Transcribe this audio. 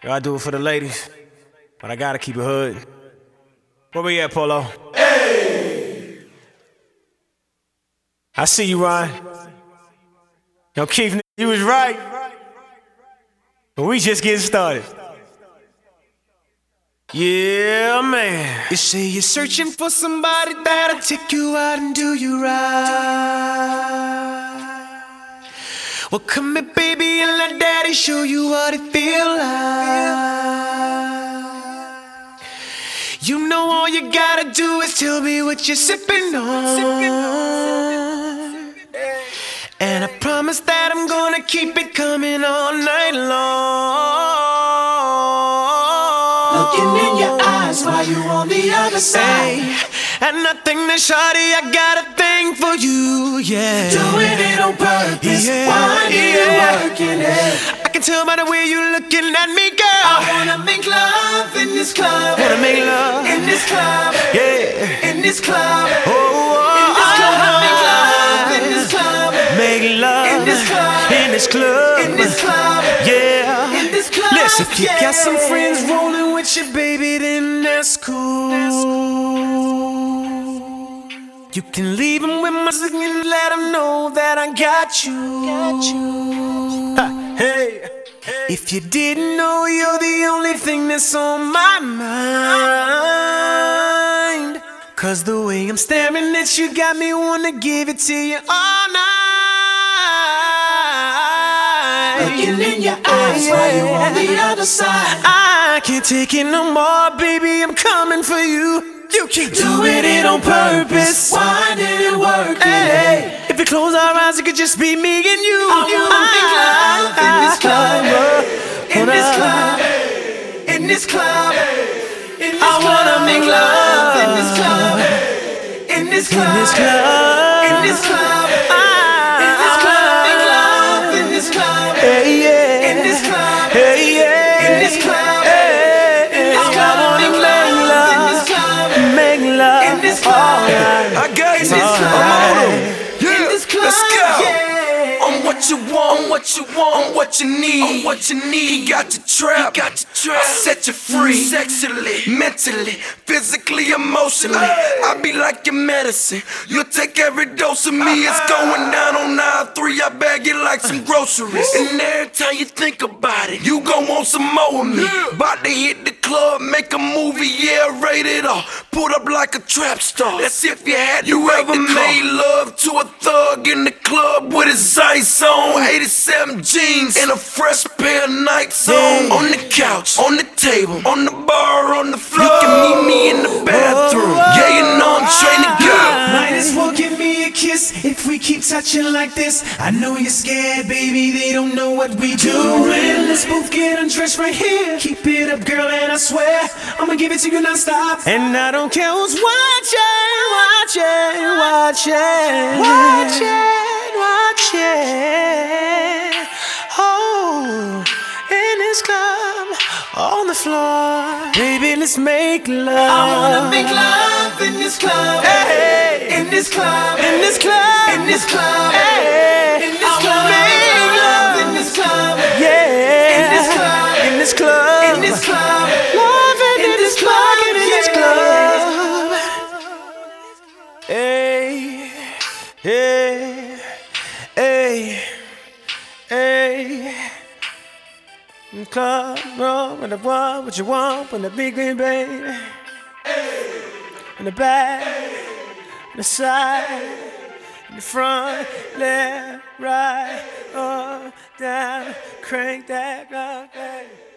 I do it for the ladies, but I gotta keep it hood. Where we at, Polo? I see you, Ryan. Yo, Keith, you was right. But we just getting started. Yeah, man. You say you're searching for somebody that'll take you out and do you right. Well, come here, baby, and let daddy show you what it feel like. You know all you gotta do is tell me what you're sipping on. And I promise that I'm gonna keep it coming all night long. Looking in your eyes while you on the other side. And nothing that shawty, I got a thing for you, yeah. Doing it on purpose, Yeah, winding and working it. I can tell by the way you looking at me, girl. I wanna make love in this club. Wanna make love in this club. Yeah. In this club. Oh, in this club. Make love in this club. Make love in this club. In this club. In this club. Yeah. In this club. Listen, if you got some friends rolling with you, baby, then that's cool. You can leave them with my signal and let them know that I got you. Ha, hey. If you didn't know, you're the only thing that's on my mind. Cause the way I'm staring at you got me wanna give it to you all night. Looking in your eyes while you on the other side. I can't take it no more, baby, I'm coming for you. You keep doing it on purpose, winding and working it. If we close our eyes, it could just be me and you. I wanna make love in this club. In this club. In this club. I wanna make love in this club. In this club. In this club. In this club. In this club. Make love in this club. Hey, yeah. In this club. Hey, yeah. In this club. Hey, I wanna make love in this club. Make love. In this club. I got in this club. I'm on 'em. In this club. Let's go. Yeah. I'm what you want, I'm what you want, I'm what you need, I'm what you need. He got your trap, I set you free, sexually, mentally, physically, emotionally. I be like your medicine. You'll take every dose of me. It's going down on aisle 3. I bag it like some groceries. And every time you think about it, you gon' want some more of me. About to hit the club, make a movie, yeah, rated R. Put up like a trap star. That's if you had you ever made love to a thug in the club with his ice on, 87 jeans and a fresh pair of Nikes on. On the couch, on the table, on the bar, on the floor. You can meet me in the bathroom. Yeah, you know I'm trained to go. Might as well give me a kiss if we keep touching like this. I know you're scared, baby, they don't know what we doing. Let's both get undressed right here. Keep it up, girl, and I swear I'ma give it to you non-stop. And I don't care who's watching, watching, watching, watching. Oh, in this club, on the floor, baby, let's make love. I wanna make love in this club. Hey, In this club. in this club, In this club. Hey, In this club. make love in this club. yeah, In this club. in this club, In this club. loving In in this this club, club, in this yeah. club. Hey, hey, hey, hey. In the club, roll with the one, what you want, with the big green baby. In the back, in the side, in the front, left, right, up, down, crank that clock, baby.